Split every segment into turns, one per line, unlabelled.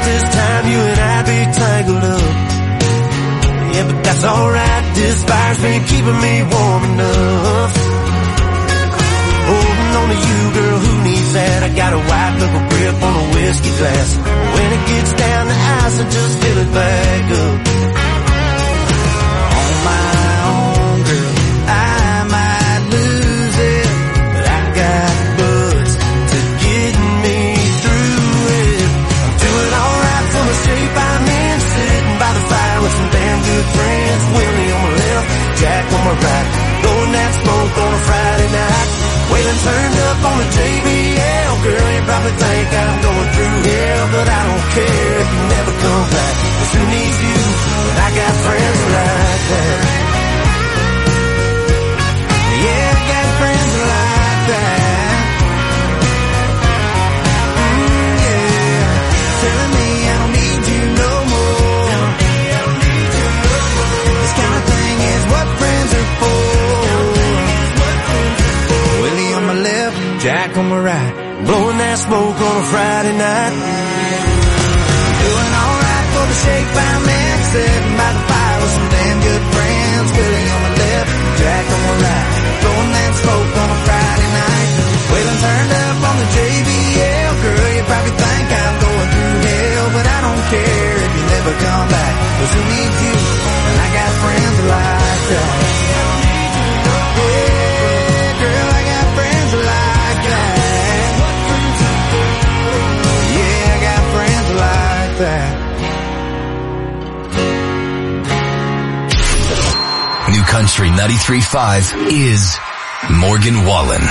this time you and I be tangled up. Yeah, but that's alright, this fire's been keeping me warm enough. Holding on to you, girl, who needs that? I got a white knuckle grip on a whiskey glass. When it gets down to ice, I just fill it back up. On my own, girl, I might lose it, but I got buds to get me through it. I'm doing alright from the shape I'm in, sitting by the fire with some damn good friends. Willie on my left, Jack on my right, blowing that smoke on a Friday night. Waylon turned up on the JBL. Girl, you probably think I'm going through hell, but I don't care if you never come back. 'Cause who needs you when I got friends like that? Yeah, I got friends like that. Yeah, telling me I don't need you no more. This kind of thing is what friends are for. Willie on my left, Jack on my right, blowing that smoke on a Friday night. Doing alright for the shape I'm in, sitting by the fire with some damn good friends. Willie on my left, Jack on my right, blowing that smoke on a Friday night. Waylon turned up on the JBL. Girl, you probably think I'm going through hell, but I don't care if you never come back. 'Cause who needs you? And I got friends like that.
New Country 93.5 is Morgan Wallen.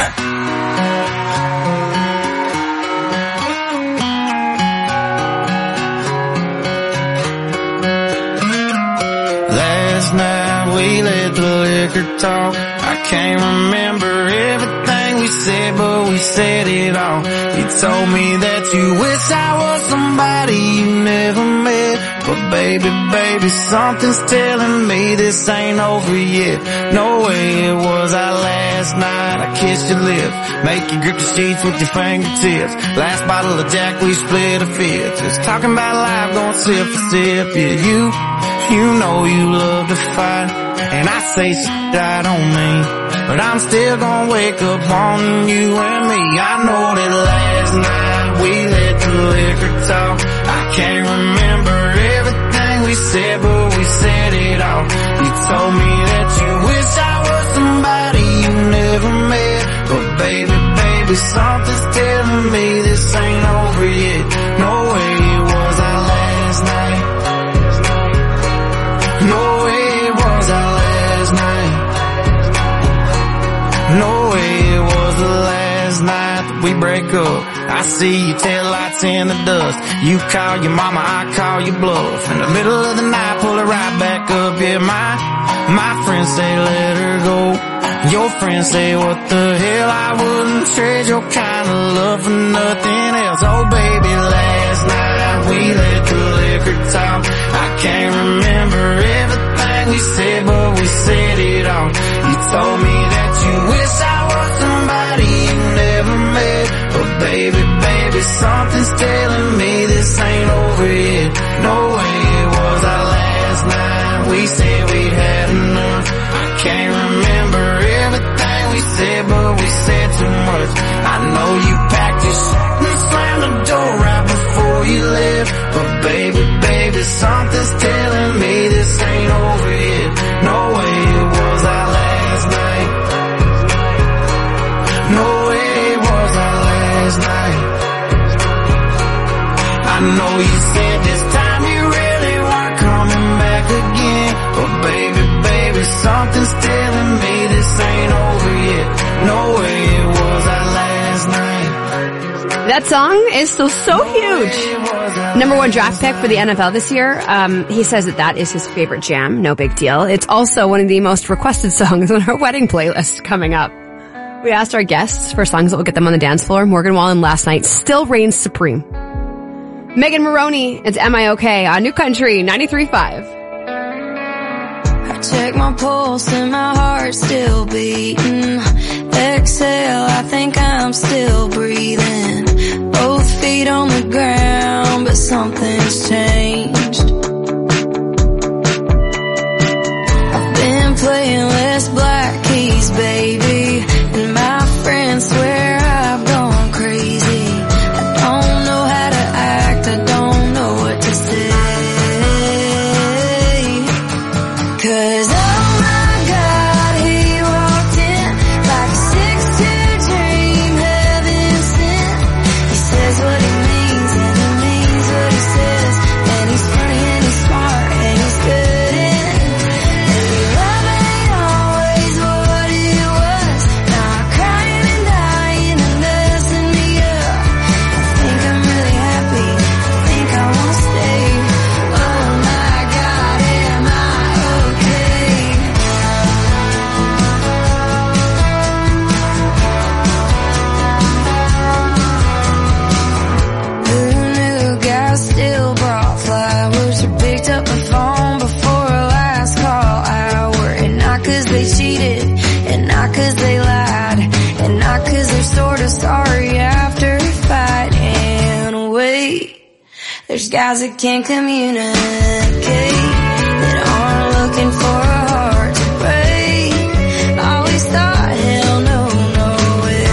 Last night we let the liquor talk. I can't remember everything we said, but we said it all. You told me that you wish I was somebody you never met. But baby, something's telling me this ain't over yet. No way it was our last night. I kissed your lips, make you grip the sheets with your fingertips. Last bottle of Jack, we split a fifth. Just talking about life, going sip for sip. Yeah, you know you love to fight, and I say shit I don't mean, but I'm still gonna wake up wanting you and me. I know that last night we let the liquor talk. I can't remember everything we said, but we said it all. You told me that you wish I was somebody you never met. But baby, something's telling me this ain't over yet. No way it was our last night. No way it was our last night. No way it was the last night that we break up. I see your taillights in the dust. You call your mama, I call your bluff. In the middle of the night, pull her right back up. Yeah, my friends say let her go. Your friends say what the hell, I wouldn't trade your kind of love for nothing else. Oh baby, last night we let the liquor talk. I can't remember everything we said, but we said it all. You told me that you wish I was somebody you never met. But baby, something's telling me this ain't over yet. No way it was our last night. We said we'd had enough. I can't remember everything we said, but we said too much. I know you packed your shit and slammed the door right before you left. But baby, something's telling me this ain't over yet. No way it was our last night. No way it was our last night. I know you said this time you really weren't coming back again. But baby, something's telling me this ain't over yet. No way it was our last night.
That song is still so huge. #1 draft pick for the NFL this year. He says that is his favorite jam. No big deal. It's also one of the most requested songs on our wedding playlist coming up. We asked our guests for songs that will get them on the dance floor. Morgan Wallen last night still reigns supreme. Megan Maroney, it's Am I Okay on New Country 93.5.
I check my pulse and my heart's still beating. Exhale, I think I'm still breathing. Both feet on the ground, but something's There's guys that can't communicate, that aren't looking for a heart to break. I always thought, hell no, no way.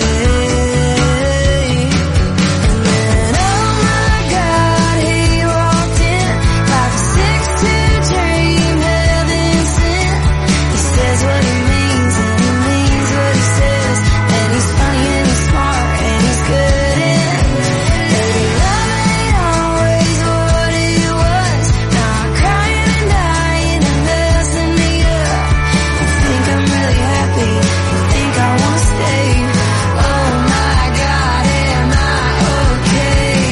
And then, oh my God, he walked in like a 6'2" dream, heaven sent. He says what he means and he means what he says, and he's funny and he's smart and he's good and baby, love ain't always what it was. Now I'm crying and dying and messing me up. I think I'm really happy, I think I wanna stay. Oh my God, am I okay?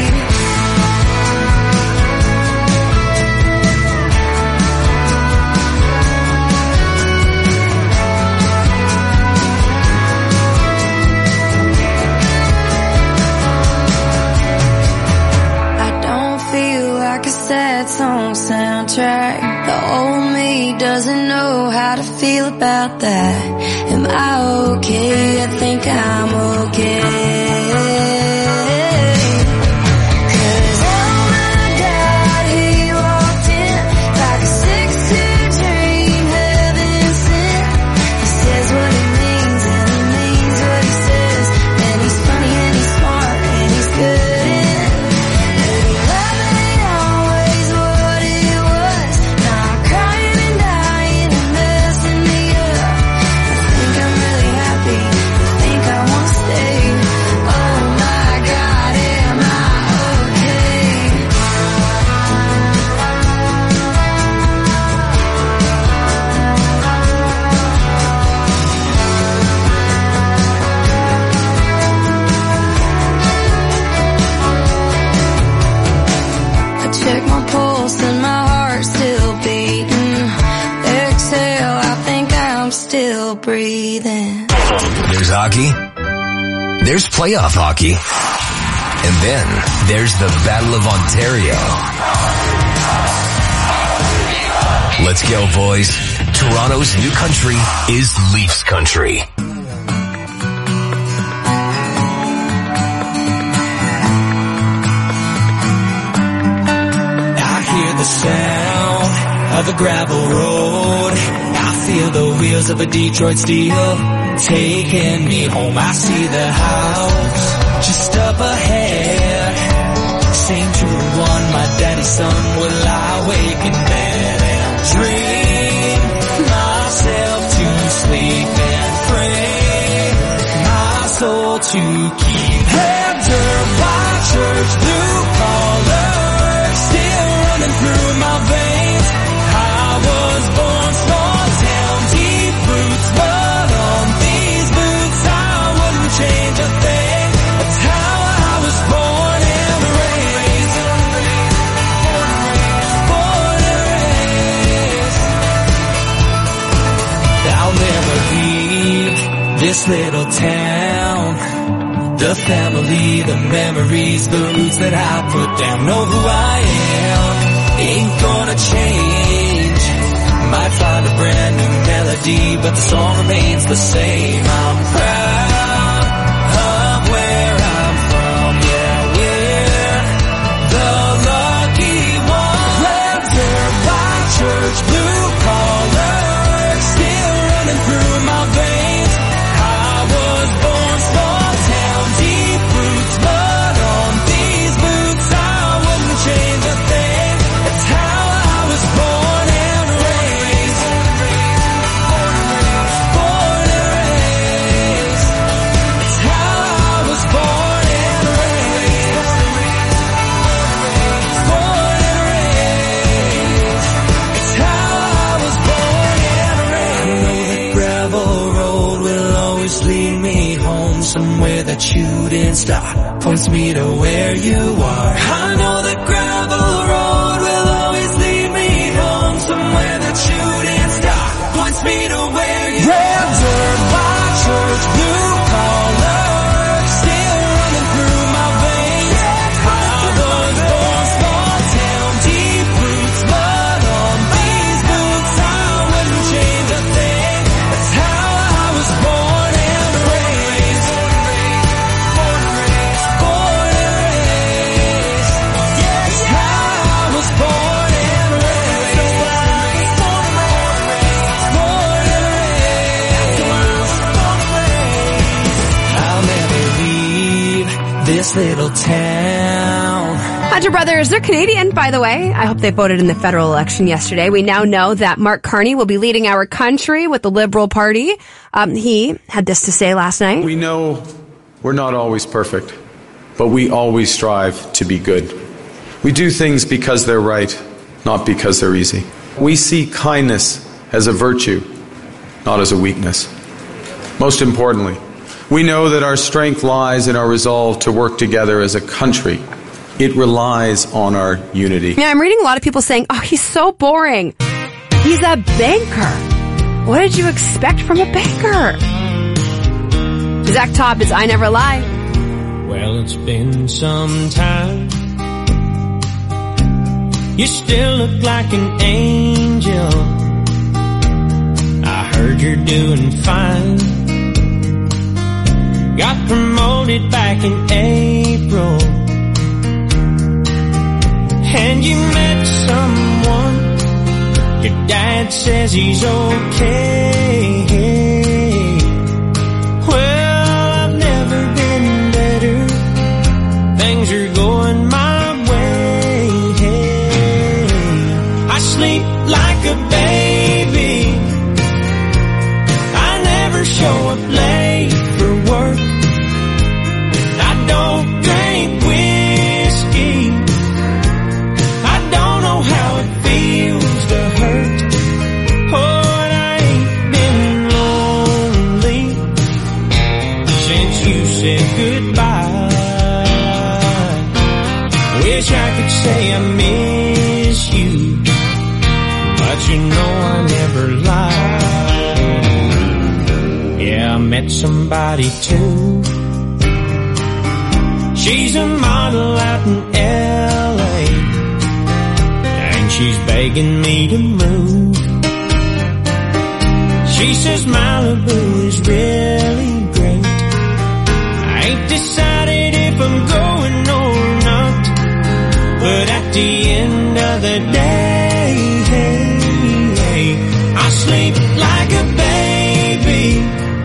I don't feel like a sad song soundtrack. The old me doesn't know how to feel about that. Am I okay? I think I'm okay. 'Cause oh my God, he walked in like a 6'2" dream, heaven sent. He says what he means and he means what he says, and he's funny and he's smart and he's good and baby, love ain't always what it was. Now I'm crying and dying and messing me up. I think I'm really happy, I think I wanna stay. Oh my God, am I okay? I check my pulse and my heart's still beating. Exhale, I think I'm still breathing.
There's hockey. There's playoff hockey. And then there's the Battle of Ontario. Let's go, boys. Toronto's new country is Leafs country.
I hear the sound of a gravel road. I feel the wheels of a Detroit Steel taking me home. I see the house just up ahead. Same true one, my daddy's son will lie awake in bed and dream myself to sleep and pray my soul to keep. Heather by church, blue collar, still running through my veins. I was born small town, deep roots, but on these boots I wouldn't change a thing. That's how I was born and raised. Born and raised. I'll never leave this little town. The family, the memories, the roots that I put down. Know who I am, ain't gonna change. Might find a brand new melody, but the song remains the same. I'm proud of where I'm from, yeah, we're the lucky ones. Weather by church, blue collar, still running through my veins. I was born small town, deep roots, but on these boots I wouldn't change a thing. That's how I was born and raised. Born and raised. That's how I was born and raised. Born and raised. That's how I was born and raised. I know the gravel road will always lead me home, somewhere that you didn't stop, points me to where you are. I know the gravel road will always lead me home, somewhere that you didn't stop, points me to where you are. Weather by church, blue collar, still running through my veins. I was born small town, deep roots, but on these boots I wouldn't change a thing. That's how I was born and raised. Born and raised. Born and raised.
this little town.
Hunter Brothers, they're Canadian, by the way. I hope they voted in the federal election yesterday. We now know that Mark Carney will be leading our country with the Liberal Party. He had this to say last night.
We know we're not always perfect, but we always strive to be good. We do things because they're right, not because they're easy. We see kindness as a virtue, not as a weakness. Most importantly, we know that our strength lies in our resolve to work together as a country. It relies on our unity.
Yeah, I'm reading a lot of people saying, oh, he's so boring. He's a banker. What did you expect from a banker? Zach Tobbs, I Never Lie.
Well, it's been some time. You still look like an angel. I heard you're doing fine. Got promoted back in April. And you met someone. Your dad says he's okay. Well, I've never been better. Things are going my way. I sleep like a baby. I never show up late for work. I don't drink whiskey. I don't know how it feels to hurt. Oh, and I ain't been lonely since you said goodbye. Wish I could say I miss you, but you know I never lie. Yeah, I met somebody too. She's a model out in L.A. and she's begging me to move. She says Malibu is really great. I ain't decided if I'm going or not, but at the end of the day, I sleep like a baby.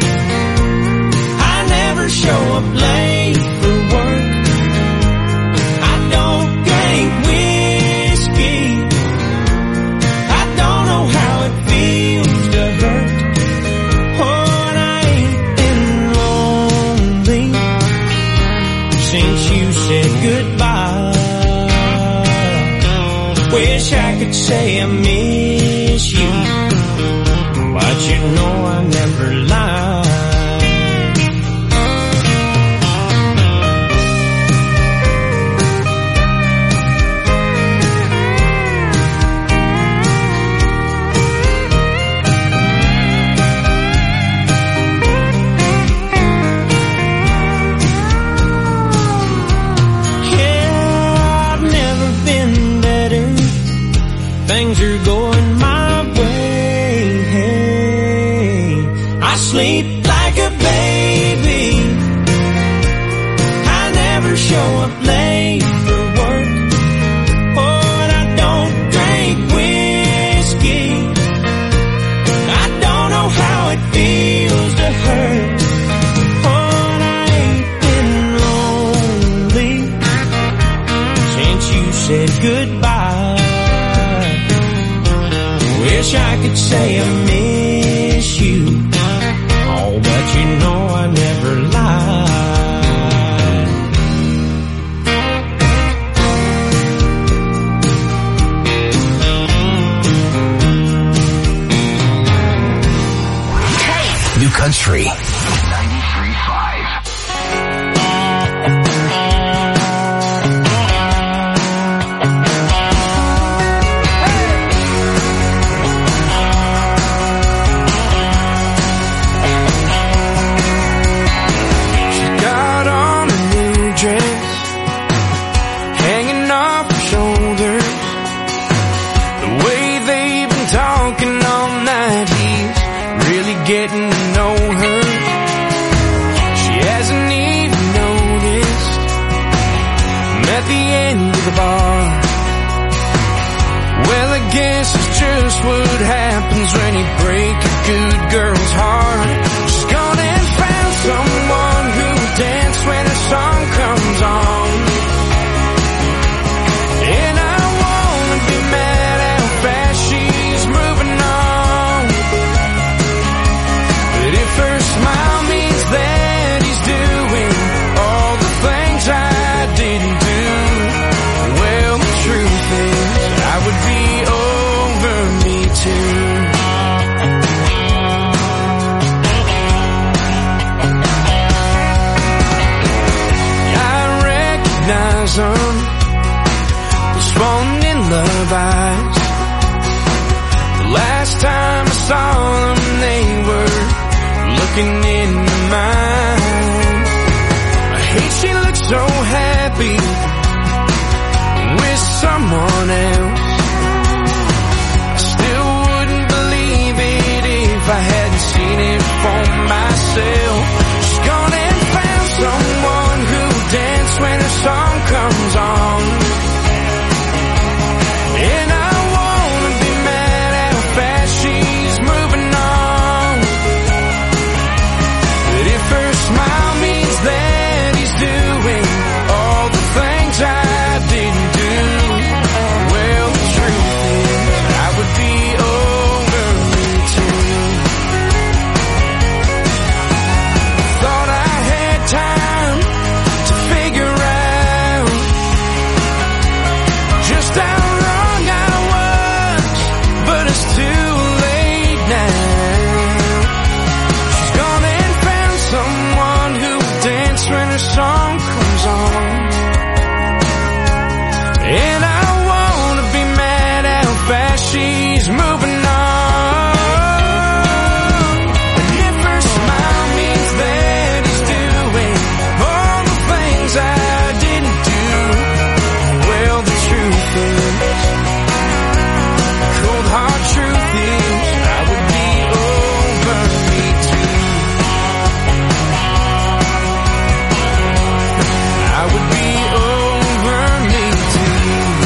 I never show up late for work. I don't drink whiskey. I don't know how it feels to hurt. Oh, and I ain't been lonely since you said goodbye. Wish I could say I miss you, but you know I never lie. Things are going my way. I sleep like a baby. I never show up late for work. Oh, and I don't drink whiskey. I don't know how it feels to hurt. Oh, and I ain't been lonely since you said goodbye. Wish I could say I miss you. Oh, but you know I never lie.
New Country. 93.5.
Getting to know her. She hasn't even noticed I'm at the end of the bar. Well, I guess it's just what happens when you break a good girl's heart. She's gone and found someone who will dance when the song comes on.
horizon was falling in love eyes. The last time I saw them, they were looking into mine. I hate she looks so happy with someone else. I still wouldn't believe it if I hadn't seen it for myself. She's gone and found someone who'll dance when her song comes on. And I wanna be mad at how fast she's moving on. But if her smile means that he's doing all the things I didn't do, well, the truth is I would be over me too. Thought I had time to figure out just how wrong I was, but it's too late now. She's gone and found someone who'll dance when her song comes on. And I wanna be mad at how fast she's moving on. And if her smile means that he's doing all the things I didn't do, well, the truth is, cold hard truth is, I would be over me too. I would be over me too.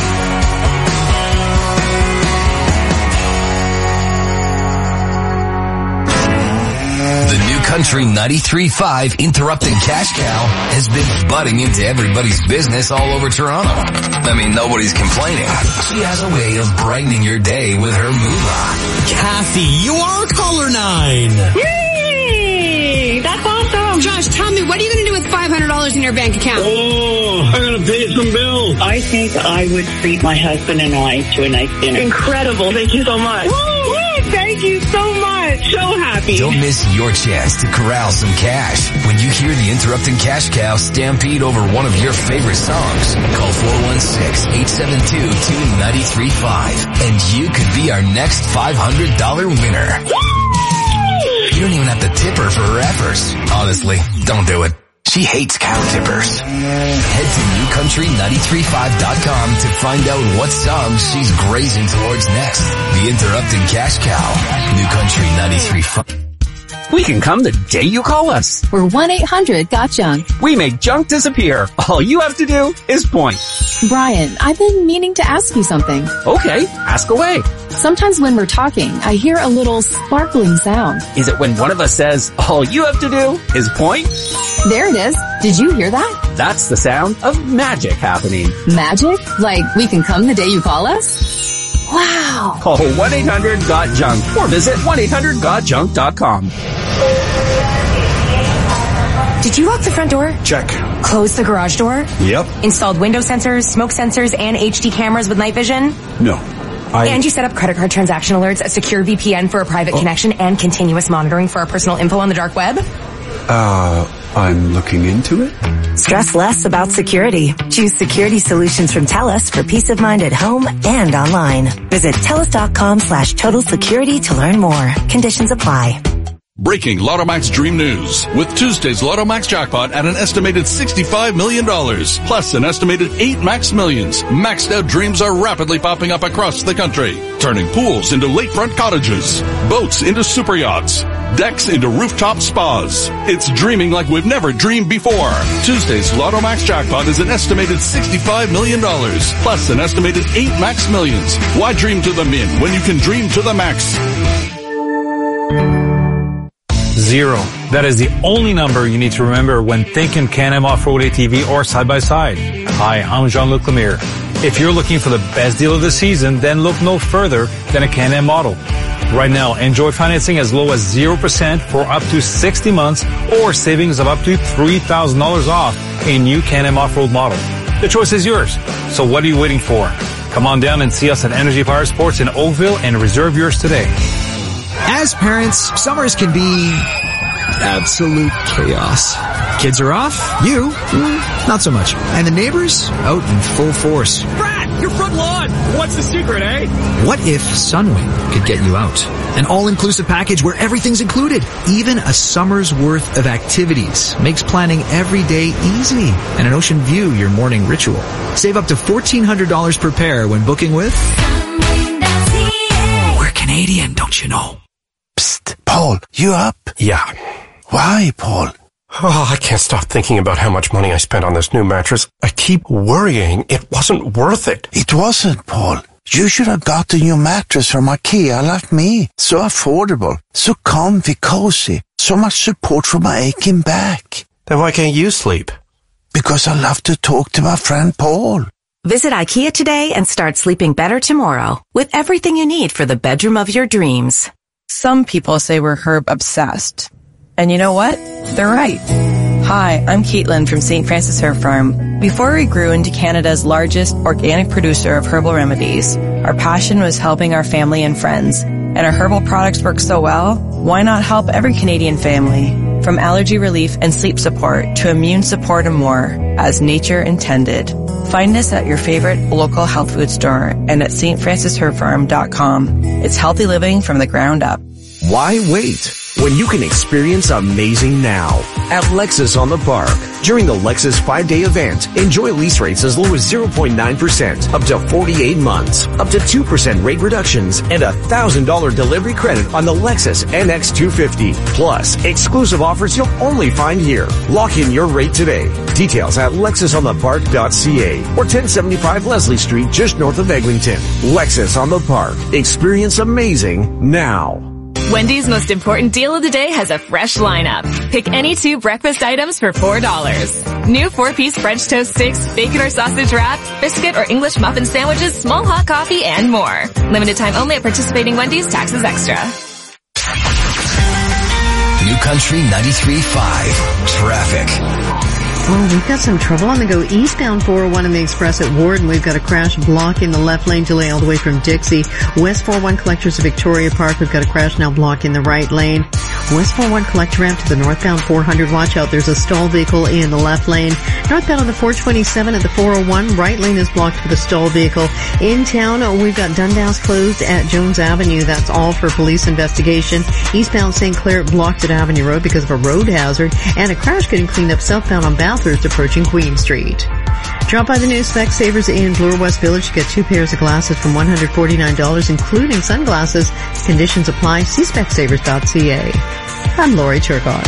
The new Country 93.5 Interrupting Cash Cow has been butting into everybody's business all over Toronto. I mean, nobody's complaining. She has a way of brightening your day with her moolah.
Kathy, you are color 9.
Yay! That's awesome.
Josh, tell me, what are you going to do with $500 in your bank account?
Oh, I'm going to pay some bills.
I think I would treat my husband and I to a nice dinner. Incredible. Thank you so much. Woo! Thank you so much. So happy.
Don't miss your chance to corral some cash when you hear the Interrupting Cash Cow stampede over one of your favorite songs. Call 416-872-2935 and you could be our next $500 winner. You don't even have to tip her for her efforts. Honestly, don't do it. She hates cow tippers. Head to newcountry935.com to find out what songs she's grazing towards next. The Interrupting Cash Cow. New Country 93.5.
We can come the day you call us.
We're 1-800-GOT-JUNK.
We make junk disappear. All you have to do is point.
Brian, I've been meaning to ask you something.
Okay, ask away.
Sometimes when we're talking, I hear a little sparkling sound.
Is it when one of us says, all you have to do is point?
There it is. Did you hear that?
That's the sound of magic happening.
Magic? Like we can come the day you call us? Wow.
Call 1-800-GOT-JUNK or visit 1-800-GOT-JUNK.com.
Did you lock the front door?
Check.
Close the garage door?
Yep.
Installed window sensors, smoke sensors, and HD cameras with night vision?
No.
And you set up credit card transaction alerts, a secure VPN for a private connection, and continuous monitoring for our personal info on the dark web?
I'm looking into it.
Stress less about security. Choose security solutions from TELUS for peace of mind at home and online. Visit TELUS.com/total security to learn more. Conditions apply.
Breaking Lotto Max Dream News. With Tuesday's Lotto Max jackpot at an estimated $65 million, plus an estimated 8 Max Millions, maxed out dreams are rapidly popping up across the country, turning pools into lakefront cottages, boats into super yachts, decks into rooftop spas. It's dreaming like we've never dreamed before. Tuesday's Lotto Max jackpot is an estimated $65 million, plus an estimated 8 Max Millions. Why dream to the min when you can dream to the max?
0. That is the only number you need to remember when thinking Can-Am Off-Road ATV or side-by-side. Hi, I'm Jean-Luc Lemire. If you're looking for the best deal of the season, then look no further than a Can-Am model. Right now, enjoy financing as low as 0% for up to 60 months or savings of up to $3,000 off a new Can-Am Off-Road model. The choice is yours. So what are you waiting for? Come on down and see us at Energy Fire Sports in Oakville and reserve yours today.
As parents, summers can be absolute chaos. Kids are off. You, not so much. And the neighbors out in full force.
Brad, your front lawn. What's the secret, eh?
What if Sunwing could get you out? An all-inclusive package where everything's included. Even a summer's worth of activities makes planning every day easy. And an ocean view your morning ritual. Save up to $1,400 per pair when booking with... We're Canadian, don't you know?
Psst, Paul, you up?
Yeah.
Why, Paul?
Oh, I can't stop thinking about how much money I spent on this new mattress. I keep worrying it wasn't worth it.
It wasn't, Paul. You should have got a new mattress from IKEA like me. So affordable, so comfy, cozy, so much support for my aching back.
Then why can't you sleep?
Because I love to talk to my friend Paul.
Visit IKEA today and start sleeping better tomorrow with everything you need for the bedroom of your dreams.
Some people say we're herb obsessed. And you know what? They're right. Hi, I'm Caitlin from St. Francis Herb Farm. Before we grew into Canada's largest organic producer of herbal remedies, our passion was helping our family and friends. And our herbal products work so well, why not help every Canadian family? From allergy relief and sleep support to immune support and more, as nature intended. Find us at your favorite local health food store and at stfrancisherbfarm.com. It's healthy living from the ground up.
Why wait when you can experience amazing now at Lexus on the Park? During the Lexus 5-day event, enjoy lease rates as low as 0.9% up to 48 months, up to 2% rate reductions, and $1,000 delivery credit on the Lexus NX 250. Plus, exclusive offers you'll only find here. Lock in your rate today. Details at lexusonthepark.ca or 1075 Leslie Street just north of Eglinton. Lexus on the Park. Experience amazing now.
Wendy's most important deal of the day has a fresh lineup. Pick any 2 breakfast items for $4. New 4-piece French toast sticks, bacon or sausage wrap, biscuit or English muffin sandwiches, small hot coffee, and more. Limited time only at participating Wendy's. Taxes extra.
New Country 93.5 Traffic.
Well, we've got some trouble on the go eastbound 401 in the Express at Warden. We've got a crash block in the left lane, delay all the way from Dixie. West 401 collectors of Victoria Park. We've got a crash now blocking the right lane. West 401 collector ramp to the northbound 400. Watch out, there's a stalled vehicle in the left lane. Northbound on the 427 at the 401. Right lane is blocked with a stalled vehicle. In town, we've got Dundas closed at Jones Avenue. That's all for police investigation. Eastbound St. Clair blocked at Avenue Road because of a road hazard. And a crash getting cleaned up southbound on Bathurst approaching Queen Street. Drop by the new Specsavers in Bloor West Village to get 2 pairs of glasses from $149, including sunglasses. Conditions apply. See specsavers.ca. I'm Lori Turcott.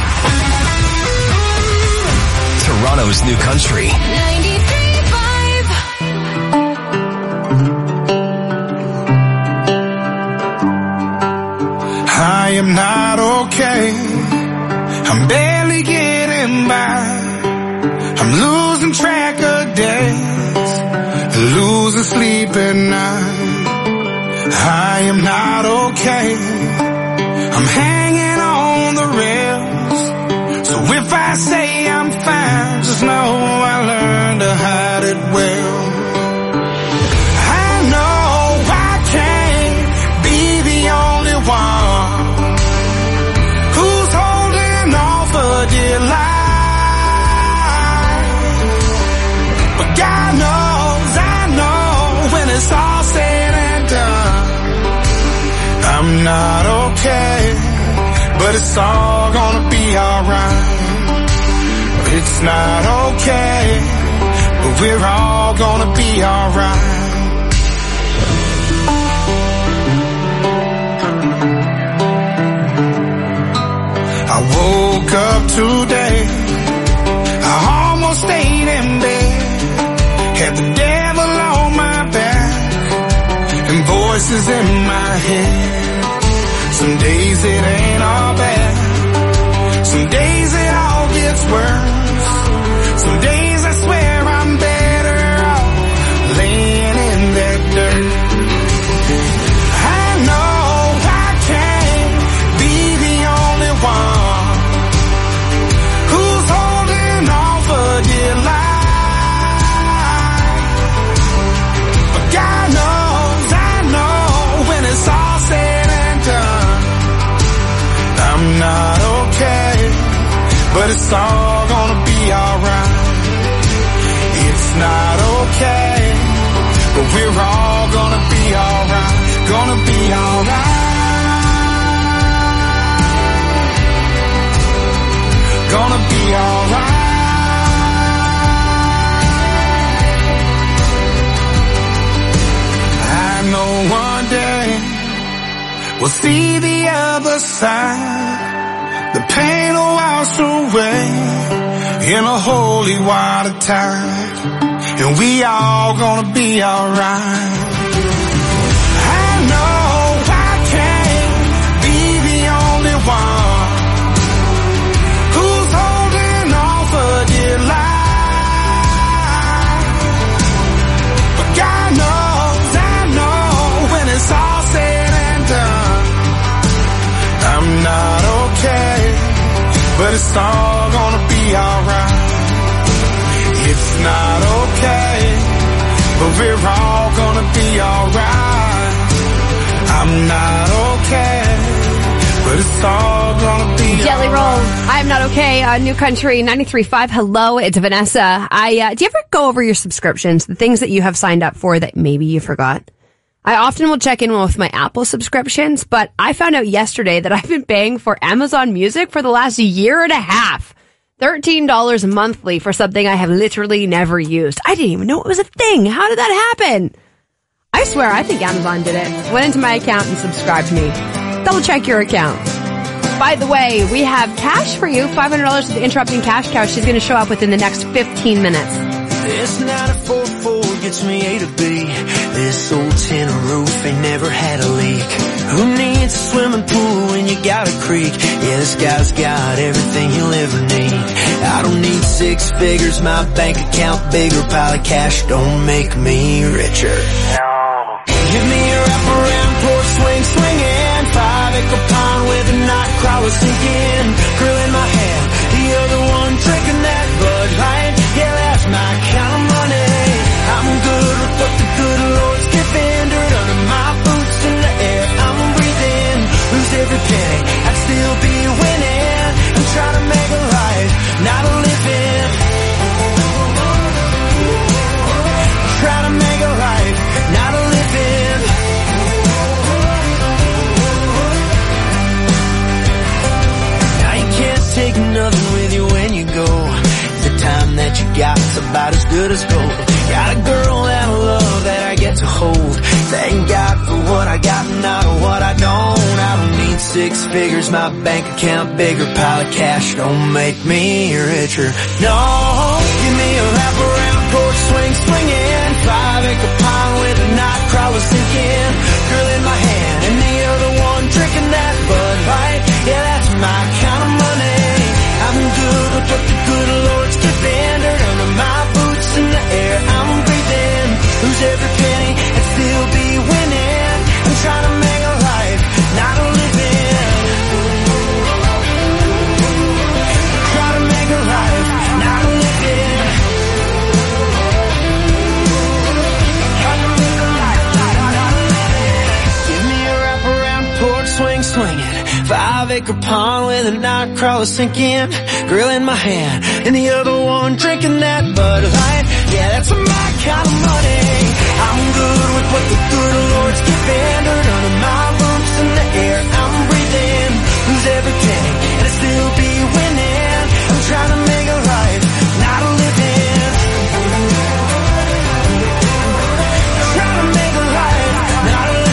Toronto's New Country.
93.5.
I am not okay. I'm barely getting by. I'm losing track of days, losing sleep at night. I am not okay. I'm hanging on the rails. So if I say I'm fine, just know I learned to hide it well. I know I can't be the only one who's holding on for dear life. But God knows, I know when it's all said and done, I'm not okay, but it's all gonna be alright. It's not okay, but we're all gonna be alright. I woke up today, I almost stayed in bed. Had the devil on my back and voices in my head. Some days it ain't all bad. Some days it all gets worse. Some days I swear I'm better off laying in that dirt. I know I can't be the only one who's holding on for dear life. God knows, I know when it's all said and done, but it's all gonna be alright. It's not okay, but we're all gonna be alright. Gonna be alright. Gonna be alright. I know one day we'll see the other side. The pain will wash away in a holy water tide, and we all gonna be alright. I know I can't be the only one who's holding on for dear life, but God knows, I know, when it's all said and done, I'm not okay, but it's all gonna be alright. It's not okay, but we're all gonna be alright. I'm not okay, but it's all gonna be
Jelly Roll,
alright.
I'm not okay. New Country 93.5. Hello, it's Vanessa. Do you ever go over your subscriptions, the things that you have signed up for that maybe you forgot? I often will check in with my Apple subscriptions, but I found out yesterday that I've been paying for Amazon Music for the last year and a half. $13 monthly for something I have literally never used. I didn't even know it was a thing. How did that happen? I swear, I think Amazon did it. Went into my account and subscribed me. Double check your account. By the way, we have cash for you. $500 for the interrupting cash cow. She's going to show up within the next 15 minutes.
This 944 gets me A to B. This old tin roof ain't never had a leak. Who needs a swimming pool when you got a creek? Yeah, this guy's got everything you'll ever need. I don't need six figures, my bank account bigger. Pile of cash don't make me richer. No. Give me a wraparound porch swing, swinging. 5-acre pond with a night crawler sinking. Girl in my hand, the other one drinking that Bud Light. Yeah, that's my kind of money. I'm good with what the good Lord's giving. Dirt under my boots in the air, I'm breathing. Lose every penny, I'd still be winning. I'm trying to make a life, not a living. Trying to make a life, not a living. Now you can't take nothing with you when you go. The time that you got's about as good as gold. Got a girl that I love that I get to hold. Thank God for what I got and not what I don't. I don't need six figures, my bank account bigger. Pile of cash don't make me richer. No, give me a wraparound porch swing, swinging. 5-acre pond with a night crawler sinking. Girl in my hand and the other one drinking that Bud Light. Yeah, that's my kind of money. I'm good with what the good Lord's giving. Dirt under my boots in the air, I'm breathing. Lose every penny and still be winning. I'm trying to make a life, not a living. Try to make a life, not a living. Try to make a life, not a living. Give me a wraparound porch swing, swinging. 5-acre pond with a night crawler sinking. Grill in my hand and the other one drinking that Bud Light. Yeah, that's my kind of money. I'm good with what the good Lord's giving. Dirt under my boots in the air, I'm breathing. Lose every penny and I'd still be winning. I'm trying to make a life, not a living. Trying to make a life, not a living.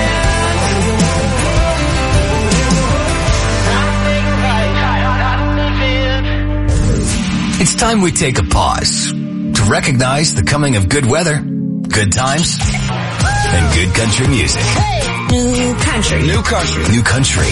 It's time we take a pause to recognize the coming of good weather, good times, and good country music.
New country.
New country. New country.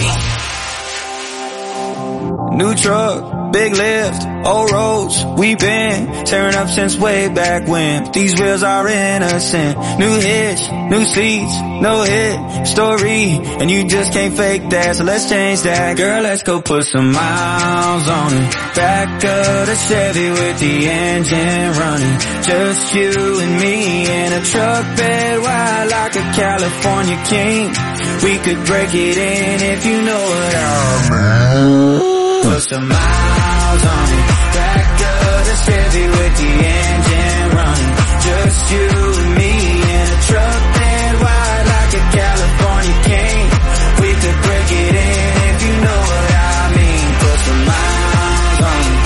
New truck, big lift, old roads, we've been tearing up since way back when. These wheels are innocent. New hitch, new seats, no hit story, and you just can't fake that, so let's change that. Girl, let's go put some miles on it. Back of the Chevy with the engine running. Just you and me in a truck bed wide like a California king. We could break it in if you know what I mean. Put some miles miles on it. Back of the Chevy with the engine running. Just you and me in a truck bed wide like a California king. We could break it in if you know what I mean. Put some miles on it.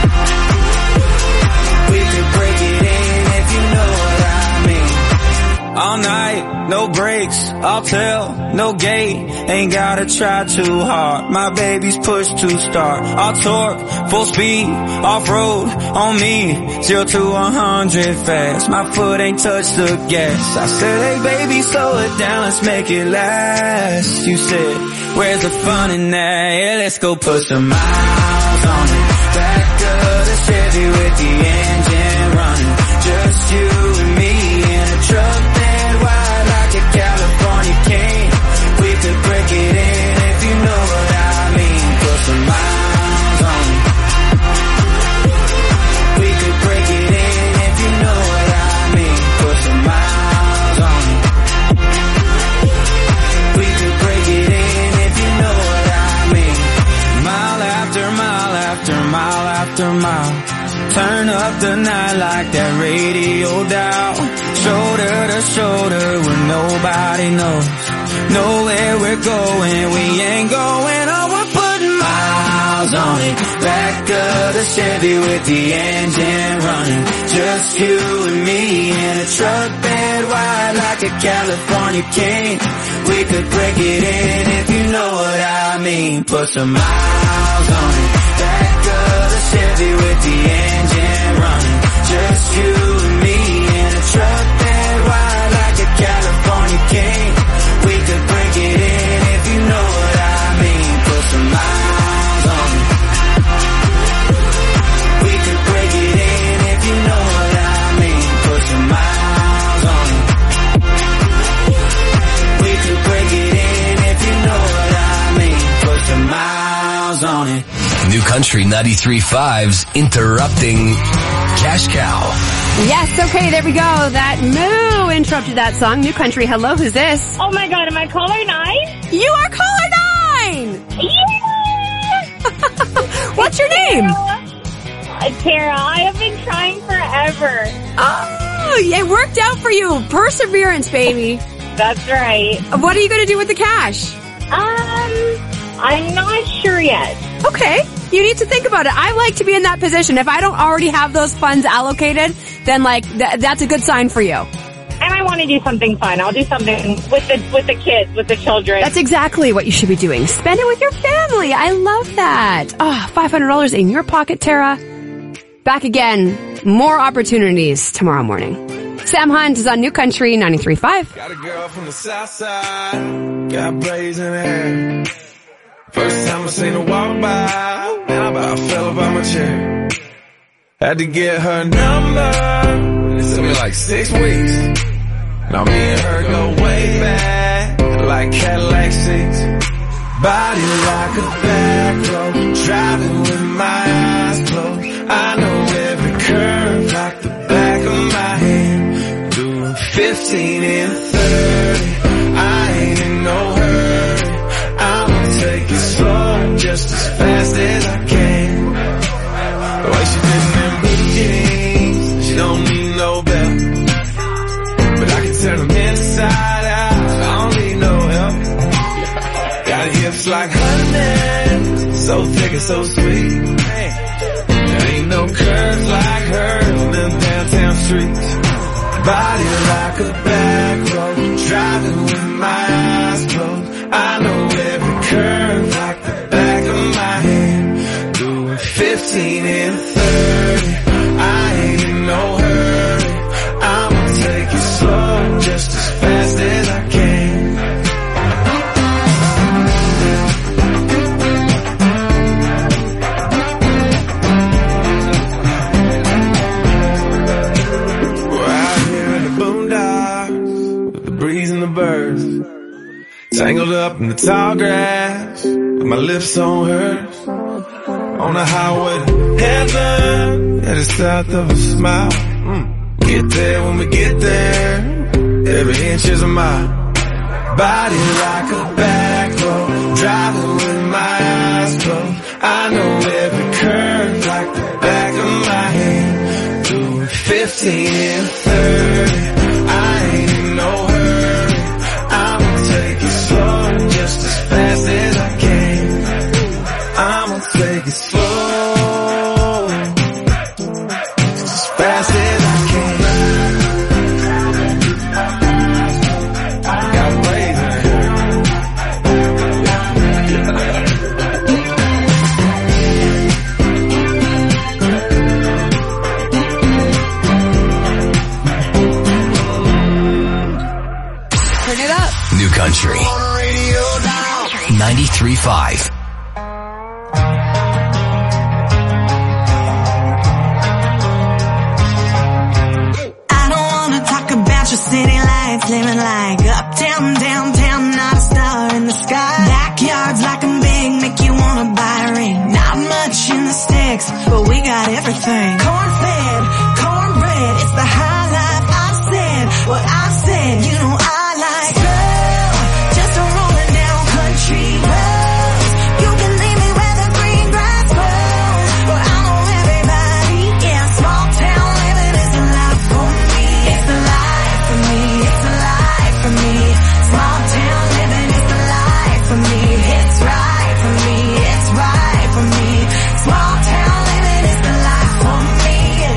We could break it in if you know what I mean. All night, no brakes, I'll tell, no gate. Ain't gotta try too hard, my baby's push to start. I'll torque, full speed, off-road, on me. 0 to 100 fast, my foot ain't touched the gas. I said, hey baby, slow it down, let's make it last. You said, where's the fun in that? Yeah, let's go put some miles on it. Back of the Chevy with the engine running. Just you and me in a truck bed wide like a California king. We could break it in if you know what I mean. Put some miles on it. We could break it in if you know what I mean. Put some miles on it. We could break it in if you know what I mean. Mile after mile after mile after mile. Turn up the night like that radio dial. Shoulder to shoulder where nobody knows. Know where we're going, we ain't going on. We're putting miles on it. Back of the Chevy with the engine running. Just you and me in a truck bed wide like a California king. We could break it in if you know what I mean. Put some miles on it. Back of the Chevy with the engine running. Just you and me in a truck bed wide like a California king. We could break it in if you know what I mean. Put some miles on it. We could break it in if you know what I mean. Put some miles on it. We could break it in if you know what I mean. Put some miles on it.
New Country 93.5's Interrupting Cash Cow.
Yes, okay, there we go. That moo interrupted that song. New Country, hello, who's this?
Oh my god, am I caller 9?
You are caller 9!
Yeah!
What's your name?
Tara, I have been trying forever.
Oh, it worked out for you. Perseverance, baby.
That's right.
What are you going to do with the cash?
I'm not sure yet.
Okay. You need to think about it. I like to be in that position. If I don't already have those funds allocated, then that's a good sign for you.
And I want to do something fun. I'll do something with the kids, with the children.
That's exactly what you should be doing. Spend it with your family. I love that. Oh, $500 in your pocket, Tara. Back again. More opportunities tomorrow morning. Sam Hunt is on New Country 93.5.
Got a girl from the south side. Got braids in her hair. First time I seen her walk by, man, I about fell about my chair. Had to get her number. It took me like 6 weeks. Now me and her go way back, like Cadillac seats. Body like a back road, driving with my eyes closed. I know every curve like the back of my hand. Doing 15 and 30, I ain't in no hurry. I'ma take it slow, just as fast as I can. The way she fits in blue jeans, she don't need no belt. But I can turn them inside out, I don't need no help. Got hips like honey, so thick and so sweet. There ain't no curves like hers on them downtown streets. Body like a back road, driving with my eyes closed. I know every curve like the back of my hand. Doing 15 and 30, I ain't in no hurry. I'ma take it slow, just as fast as I can. We're out here in the boondocks, with the breeze and the birds. Tangled up in the tall grass, with my lips on hers. On the highway to heaven, headed south of a smile. Get there when we get there, every inch is a mile. Body like a back road, driving with my eyes closed. I know every curve like the back of my hand. Doing 15 and 30, I ain't in no hurry. I'ma take it slow, just as fast as I can. I'ma take it slow, just as fast as I can. Got ways in here.
Turn it up.
New Country 93.5.
City lights, living like uptown, downtown, not a star in the sky. Backyards like I'm big, make you wanna buy a ring. Not much in the sticks, but we got everything. Corn-fed, cornbread, it's the high life. I said what I said, you know I like slow, just a rolling down country roads. You can leave me where the green grass grows. Well, I know everybody, yeah, small town living is the life for me. It's the life for me, it's the life for me. Small town living is the life for me. It's right for me, it's right for me. Small town living is the life for me.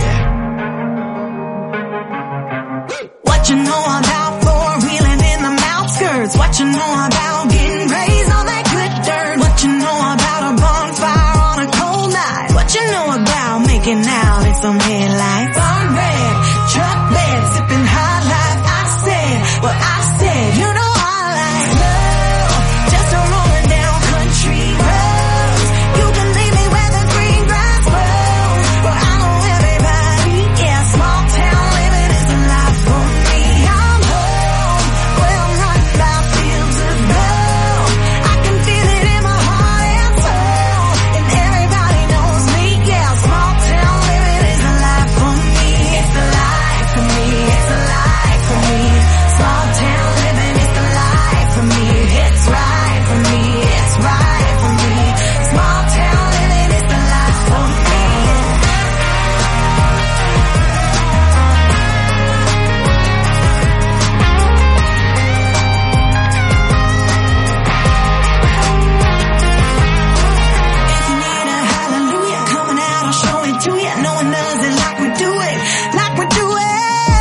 What you know about four-wheeling in the outskirts? What you know about getting raised on that good dirt? What you know about a bonfire on a cold night? What you know about making out in some headlights? Burn red, truck bed, sipping high life. I said what I said, you know I like love, just a rolling down country roads. You can leave me where the green grass grows. Well, I know everybody, yeah, small town living is the life for me. I'm home, where I'm running by fields of gold. I can feel it in my heart and soul, and everybody knows me, yeah, small town living is the life for me. It's the life for me, it's the life for me. Small town living is the life for me. It's right for me, it's right for me. Small town living is the life for me. If you need a hallelujah coming out, I'll show it to you. No one does it like we do it, like we do it.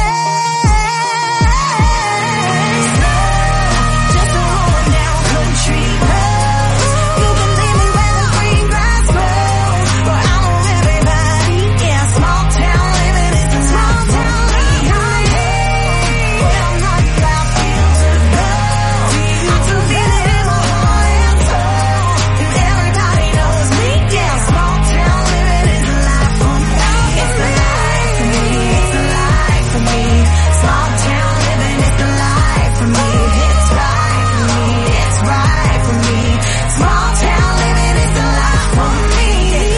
Just a rolling down country roads. You can leave me where the green grass grows. Well, I know everybody, yeah, small town living is the small town living. I'm home, where I'm running by fields of gold. I can feel it in my heart and soul, and everybody knows me, yeah, small town living is the life for me. It's the life for me, it's the life for me. Small town living is the life for me. It's right for me, it's right for me. Small town living is the life for me.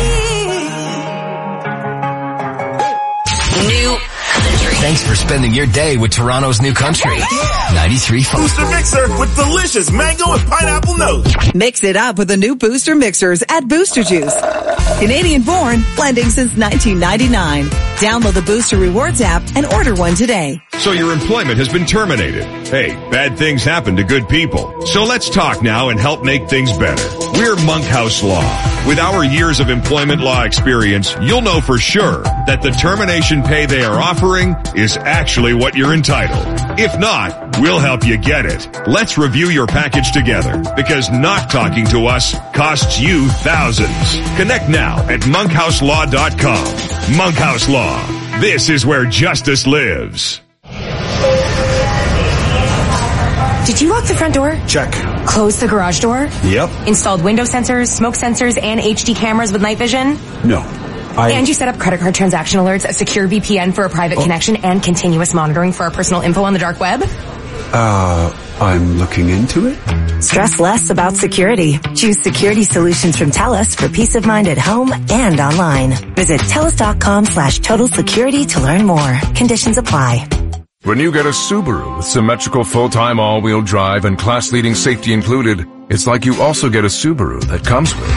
New Country. Thanks for spending your day with Toronto's New Country 93.5.
Booster Mixer with delicious mango and pineapple notes.
Mix it up with the new Booster Mixers at Booster Juice. Canadian born, blending since 1999. Download the Booster Rewards app and order one today.
So your employment has been terminated. Hey, bad things happen to good people. So let's talk now and help make things better. We're Monkhouse Law. With our years of employment law experience, you'll know for sure that the termination pay they are offering is actually what you're entitled. If not, we'll help you get it. Let's review your package together, because not talking to us costs you thousands. Connect now at monkhouselaw.com. Monkhouse Law. This is where justice lives.
Did you lock the front door?
Check.
Close the garage door?
Yep.
Installed window sensors, smoke sensors, and HD cameras with night vision?
No.
And you set up credit card transaction alerts, a secure VPN for a private connection, and continuous monitoring for our personal info on the dark web?
I'm looking into it.
Stress less about security. Choose security solutions from TELUS for peace of mind at home and online. Visit TELUS.com/total security to learn more. Conditions apply.
When you get a Subaru with symmetrical full-time all-wheel drive and class-leading safety included, it's like you also get a Subaru that comes with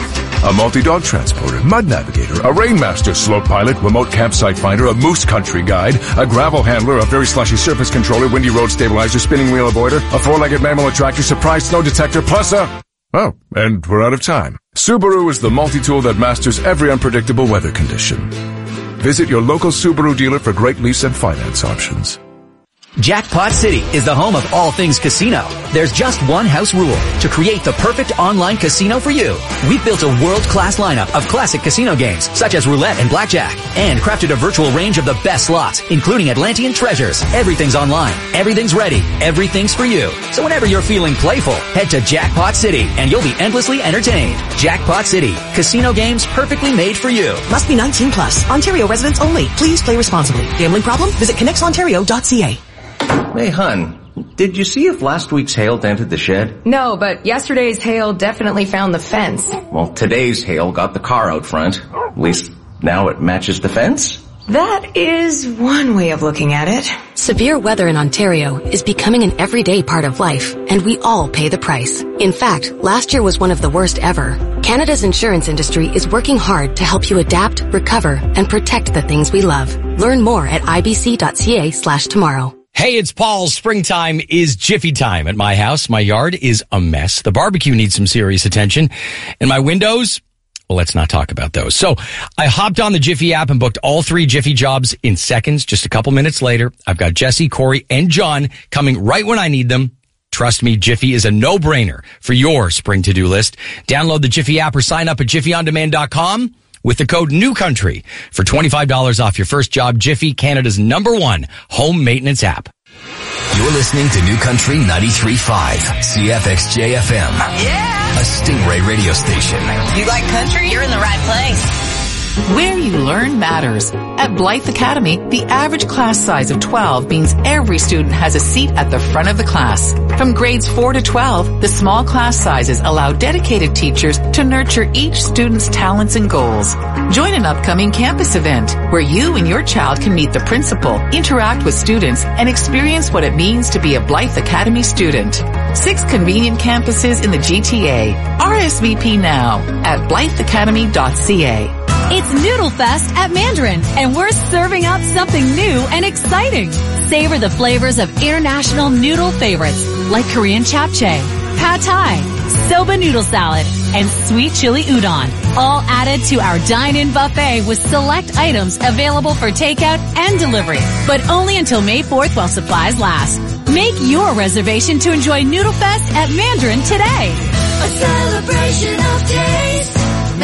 a multi-dog transporter, mud navigator, a Rainmaster slope pilot, remote campsite finder, a moose country guide, a gravel handler, a very slushy surface controller, windy road stabilizer, spinning wheel avoider, a four-legged mammal attractor, surprise snow detector, plus a... Oh, and we're out of time. Subaru is the multi-tool that masters every unpredictable weather condition. Visit your local Subaru dealer for great lease and finance options.
Jackpot City is the home of all things casino. There's just one house rule: to create the perfect online casino for you. We've built a world-class lineup of classic casino games, such as roulette and blackjack, and crafted a virtual range of the best slots, including Atlantean treasures. Everything's online. Everything's ready. Everything's for you. So whenever you're feeling playful, head to Jackpot City, and you'll be endlessly entertained. Jackpot City. Casino games perfectly made for you.
Must be 19 plus. Ontario residents only. Please play responsibly. Gambling problem? Visit connexontario.ca.
Hey, hun, did you see if last week's hail dented the shed?
No, but yesterday's hail definitely found the fence.
Well, today's hail got the car out front. At least now it matches the fence.
That is one way of looking at it.
Severe weather in Ontario is becoming an everyday part of life, and we all pay the price. In fact, last year was one of the worst ever. Canada's insurance industry is working hard to help you adapt, recover, and protect the things we love. Learn more at ibc.ca/tomorrow.
Hey, it's Paul. Springtime is Jiffy time at my house. My yard is a mess. The barbecue needs some serious attention. And my windows, well, let's not talk about those. So I hopped on the Jiffy app and booked all 3 Jiffy jobs in seconds. Just a couple minutes later, I've got Jesse, Corey, and John coming right when I need them. Trust me, Jiffy is a no-brainer for your spring to-do list. Download the Jiffy app or sign up at jiffyondemand.com. with the code NEWCOUNTRY for $25 off your first job. Jiffy, Canada's #1 home maintenance app.
You're listening to New Country 93.5 CFXJ FM.
Yeah!
A Stingray radio station.
You like country? You're in the right place.
Where you learn matters. At Blythe Academy, the average class size of 12 means every student has a seat at the front of the class. From grades 4 to 12, the small class sizes allow dedicated teachers to nurture each student's talents and goals. Join an upcoming campus event where you and your child can meet the principal, interact with students, and experience what it means to be a Blythe Academy student. 6 convenient campuses in the GTA. RSVP now at blytheacademy.ca.
It's Noodle Fest at Mandarin, and we're serving up something new and exciting. Savor the flavors of international noodle favorites like Korean japchae, pad thai, soba noodle salad, and sweet chili udon, all added to our dine-in buffet with select items available for takeout and delivery, but only until May 4th while supplies last. Make your reservation to enjoy Noodle Fest at Mandarin today.
A celebration of taste,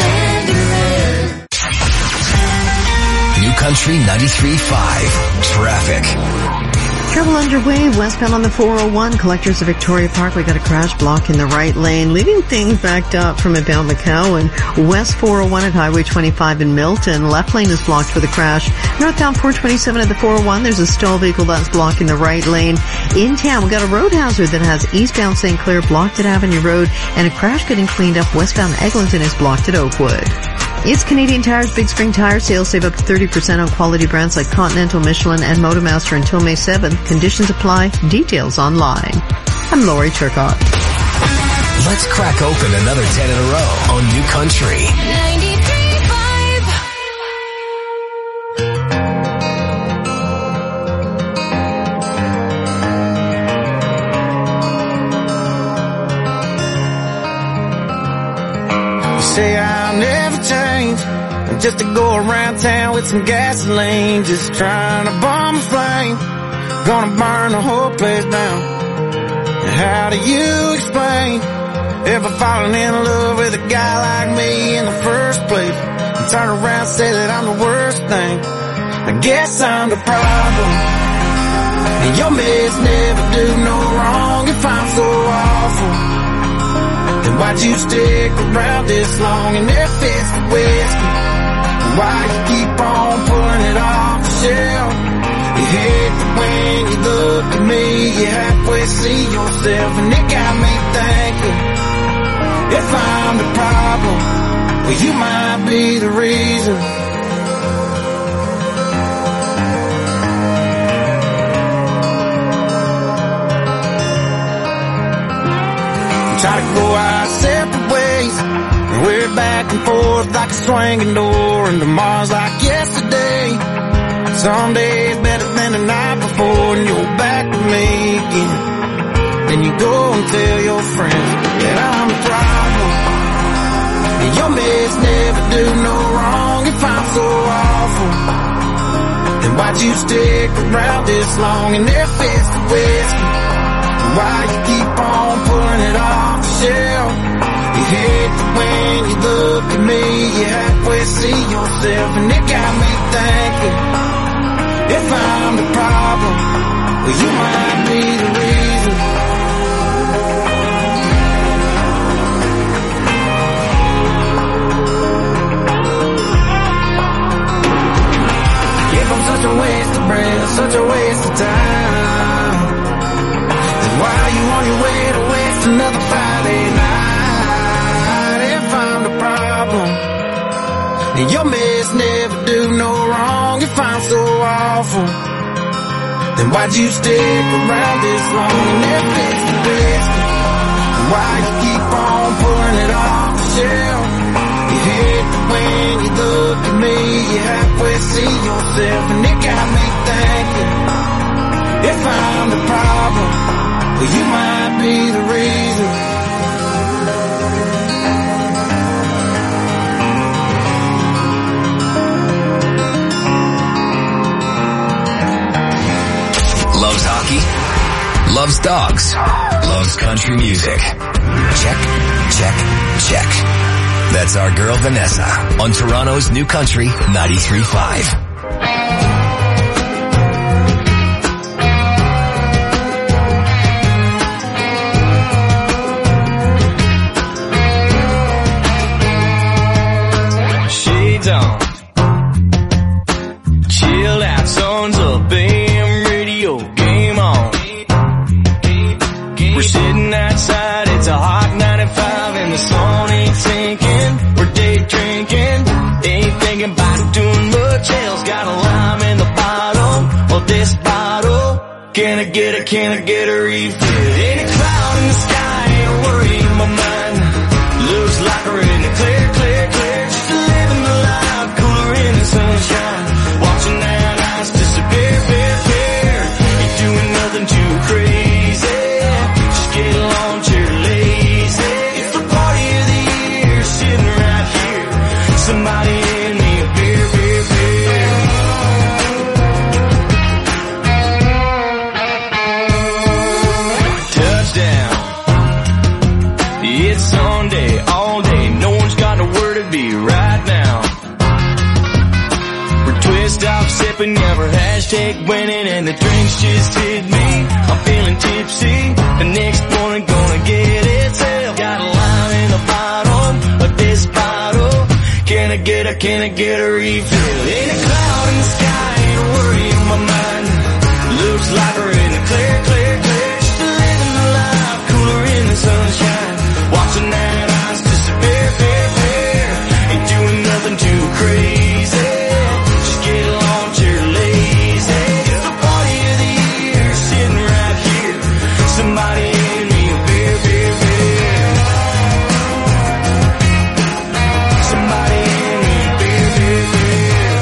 Mandarin.
New Country 93.5 Traffic.
Trouble underway westbound on the 401, collectors of Victoria Park. We got a crash block in the right lane, leaving things backed up from about McCowan. West 401 at Highway 25 in Milton. Left lane is blocked for the crash. Northbound 427 at the 401, there's a stall vehicle that's blocking the right lane. In town, we got a road hazard that has eastbound St. Clair blocked at Avenue Road, and a crash getting cleaned up westbound Eglinton is blocked at Oakwood. It's Canadian Tire's Big Spring Tire Sale. Save up to 30% on quality brands like Continental, Michelin, and Motomaster until May 7th. Conditions apply. Details online. I'm Lori Turcotte.
Let's crack open another 10 in a row on New Country
93.5.
You say I'll never change, just to go around town with some gasoline, just trying to bomb a flame, gonna burn the whole place down. And how do you explain ever falling in love with a guy like me in the first place, and turn around and say that I'm the worst thing? I guess I'm the problem, and your meds never do no wrong. If I'm so awful, then why'd you stick around this long? And if it's the whiskey, why you keep on pulling it off the shelf? You hate that when you look at me, you halfway see yourself, and it got me thinking, if I'm the problem, well, you might be the reason. Try to go our separate ways, We're back and forth like a swinging door, and tomorrow's like yesterday. Someday better than the night before, and you're back with me again. Then you go and tell your friends that I'm the problem. And your meds never do no wrong. If I'm so awful, then why'd you stick around this long in their fist of whiskey? Why you keep on pulling it off the shelf? You hate it when you look at me, you halfway see yourself, and it got me thinking, if I'm the problem, well, you might be the reason. If I'm such a waste of breath, such a waste of time, then why are you on your way to waste another Friday night? If I'm the problem, then your meds never do no wrong. If I'm so awful, then why'd you stick around this long and never fix the whiskey? Why you keep on pulling it off the shelf? You hate it when you look at me, you halfway see yourself, and it got me thinking, if I'm the problem, well, you might be the reason.
Loves hockey, loves dogs, loves country music. Check, check, check. That's our girl Vanessa on Toronto's New Country 93.5.
Shades on, chill out, songs up, AM radio, game on. We're sitting outside, it's a hot 95 and the sun ain't sinking. We're day drinking, ain't thinking about doing much else. Got a lime in the bottle, or this bottle. Can I get a refill? Ain't a cloud in the sky, ain't a worry in my mind. Looks like we're in the clear, clear, clear. Just living the life, cooler in the sunshine. Watching that ice disappear, peer, peer. Ain't doing nothing too crazy. Just get along, you're lazy. It's the party of the year, sitting right here. Somebody hand me a beer, beer, beer. Touchdown. It's Sunday, all day, no one's got nowhere to be right now. We're twist off, sipping, yeah, we're hashtag winning, and the drinks just hit me. I'm feeling tipsy, the next morning gonna get it. Got a lime in the bottle, but this bottle, can I get a refill? Ain't a cloud in the sky, ain't a worry in my mind. Looks like we're in the clear, clear, clear. Just living the life, cooler in the sunshine. Watching that ice disappear, peer, peer. Ain't doing nothing too crazy. Just get along, you're lazy. It's the party of the year, sitting right here. Somebody hand me a beer, beer, beer. Somebody hand me a beer, beer, beer.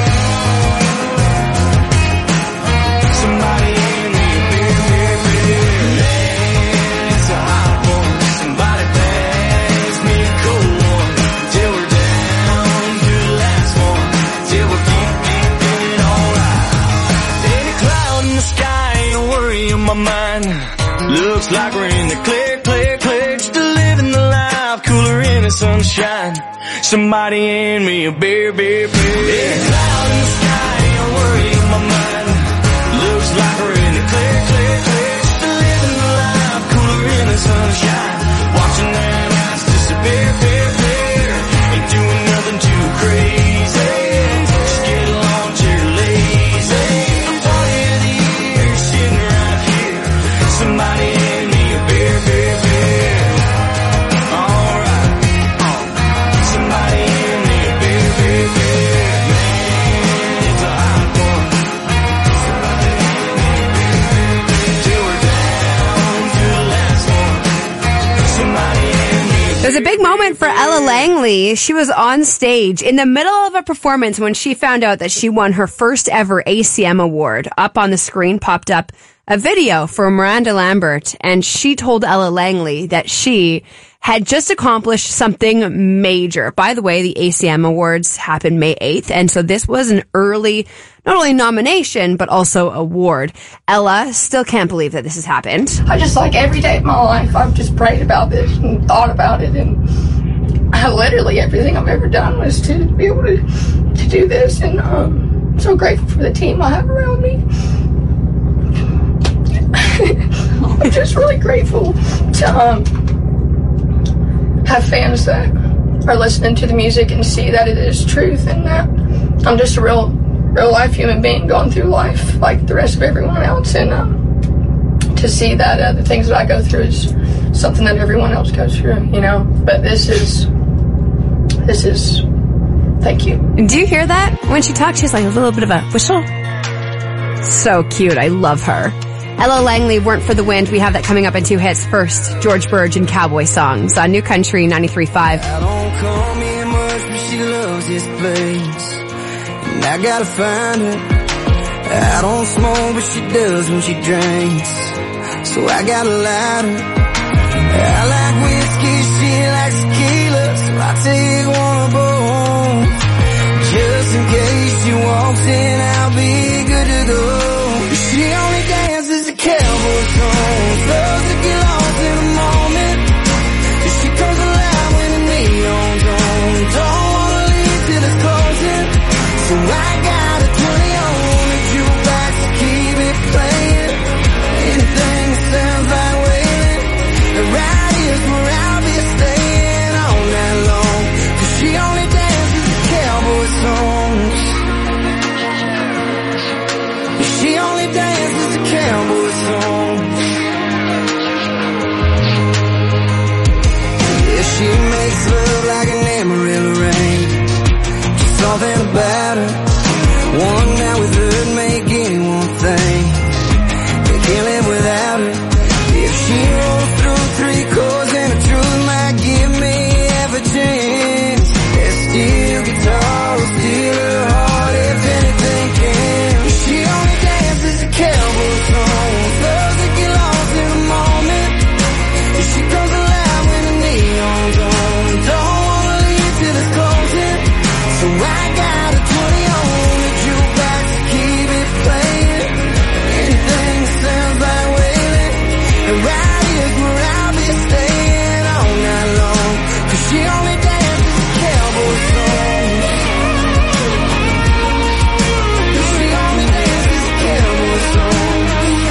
Somebody hand me a beer, beer, beer. Man, it's a hot one. Somebody pass me a cold one. Till we're down to the last one. Till we're feeling alright. Ain't a cloud in the sky, ain't a worry in my mind. Looks like we're in the clear, clear, clear. Just living the life, cooler in the sunshine. Somebody hand me a beer, beer, beer. Ain't a cloud in the sky, ain't a worry in my mind. Looks like we're in the clear, clear, clear. Just living the life, cooler in the sunshine. Watching that ice disappear, peer, peer. Ain't doing nothing too crazy. Just get along, you're lazy. It's the party of the year, sitting right here. Somebody hand me a beer, beer, beer. Alright. Somebody hand me a beer, beer, beer. Man, it's a hot one. Somebody hand me a beer, beer, beer.
was a big moment for Ella Langley. She was on stage in the middle of a performance when she found out that she won her first ever ACM award. Up on the screen popped up a video for Miranda Lambert, and she told Ella Langley that she had just accomplished something major. By the way, the ACM Awards happened May 8th, and so this was an early, not only nomination, but also award. Ella still can't believe that this has happened.
I just, like, every day of my life, I've just prayed about this and thought about it, and I literally, everything I've ever done was to be able to do this, and I'm so grateful for the team I have around me. I'm just really grateful to have fans that are listening to the music and see that it is truth, and that I'm just a real life human being going through life like the rest of everyone else, and to see that the things that I go through is something that everyone else goes through, you know. But this is thank you.
Do you hear that? When she talks, she's like a little bit of a whistle. So cute. I love her. Ella Langley, Weren't for the Wind. We have that coming up in 2 hits. First, George Burge and Cowboy Songs on New Country 93.5.
I don't call me much, but she loves this place, and I gotta find her. I don't smoke, but she does when she drinks, so I gotta light her. I like whiskey, she likes tequila, so I take one of both. Just in case she walks in, I'll be good to go. She only dances to cowboy songs, loves to get lost in a moment. She comes alive when the neon's on, don't wanna leave till it's closing. So I got a 20 on the jukebox to keep it playing. Anything that sounds like wailing, and right here's where I'll be staying all night long. 'Cause she only dances to cowboy songs. She only dances to cowboy songs. Yeah, she makes love like an Amarillo rain. Just something about her. One night with her make anyone think they can't live without her. If she rolls through 3 chords and the truth might give me half a chance, that steel guitar will steal her heart if anything can. She only dances to cowboy songs, loves to get lost in a moment. She comes alive when the neon's on, don't wanna leave till it's closing. So I got a 20 on the jukebox to keep it playing. Anything that sounds like wailing, and right here's where I'll be staying all night long. 'Cause she only dances to cowboy songs. She only dances to cowboy songs.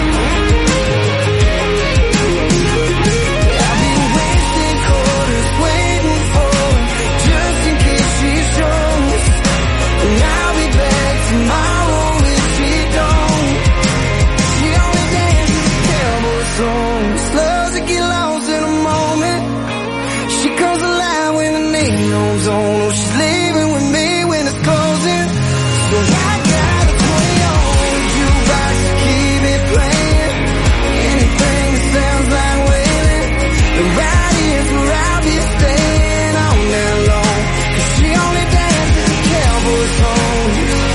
I've been wasting quarters waiting for her, just in case she shows. And I'll be back tomorrow if she don't. She only dances to cowboy songs, loves to get lost in a moment. She comes alive when the neon's on. Oh, she's leaving with me when it's closing. So I got a 20 on the jukebox to keep it playing. Anything that sounds like wailing, and right here's where I'll be staying all night long. 'Cause she only dances to cowboy songs.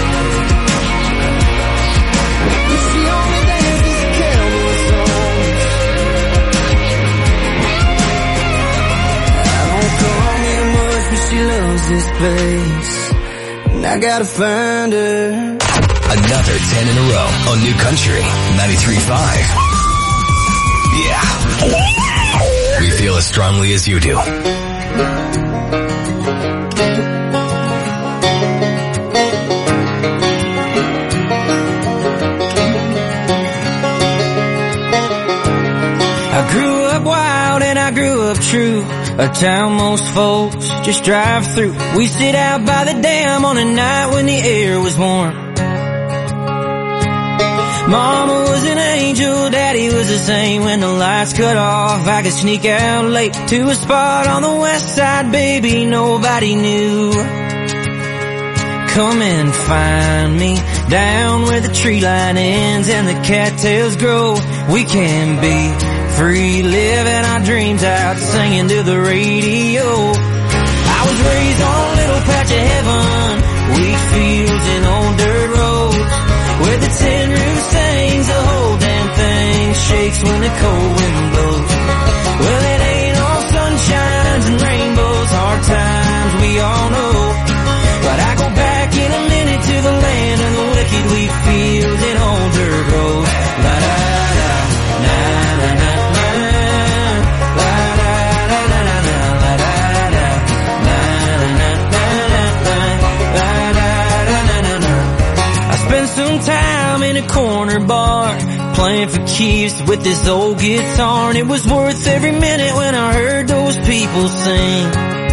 She only dances to cowboy songs. I don't call me much, but she loves this place, and I gotta find her.
Another 10 in a row on New Country 93.5. Yeah. We feel as strongly as you do.
I grew up wild and I grew up true, a town most folks just drive through. We sit out by the dam on a night when the air was warm. Mama was an angel, Daddy was the same. When the lights cut off, I could sneak out late to a spot on the west side, baby, nobody knew. Come and find me down where the tree line ends and the cattails grow. We can be free, living our dreams out out singing to the radio. I was raised on a little patch of heaven, wheat fields and old dirt roads, where the tin roof sings, the whole damn thing shakes when the cold wind blows. Well, it ain't all sunshines and rainbows, hard times we all know, but I go back in a minute to the land of the wicked, wheat fields and old dirt roads. La da da, na na na na, la da da da da da, la da da, na na na na na, la da da da da da. I spent some time in a corner bar, playing for keeps with this old guitar, and it was worth every minute when I heard those people sing.